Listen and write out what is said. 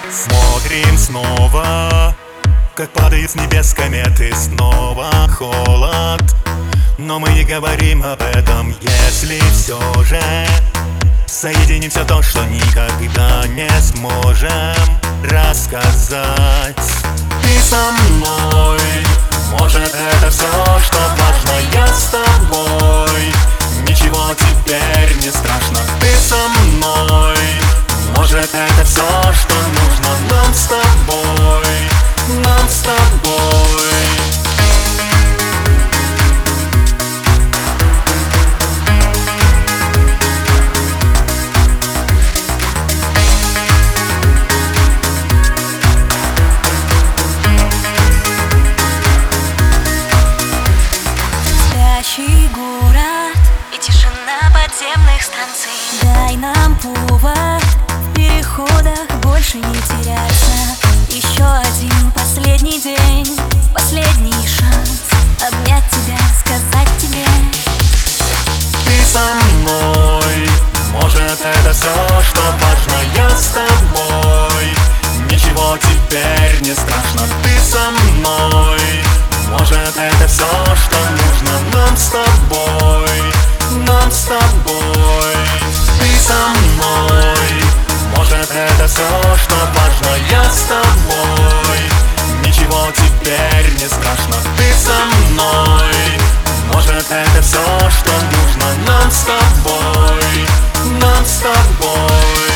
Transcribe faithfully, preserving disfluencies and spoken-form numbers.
Смотрим снова, как падает с небес кометы. Снова холод, но мы не говорим об этом. Если все же соединим все то, что никогда не сможем рассказать. Ты со мной, может, это все, что важно. Я с тобой, ничего теперь не страшно. Ты со мной, может, это все, что нужно. Нам с тобой, нам с тобой. Спящий город и тишина подземных станций. Дай нам повод в переходах больше не теряться. Еще один последний день, последний шанс обнять тебя, сказать тебе: ты со мной, может, это все, что важно. Я с тобой, ничего теперь не страшно. Ты со мной, может, это все, что нужно. Нам с тобой, нам с тобой. Ты со мной, может, это все, что важно. Я с тобой, ничего теперь не страшно. Ты со мной, может, это все, что нужно. Нам с тобой, нам с тобой.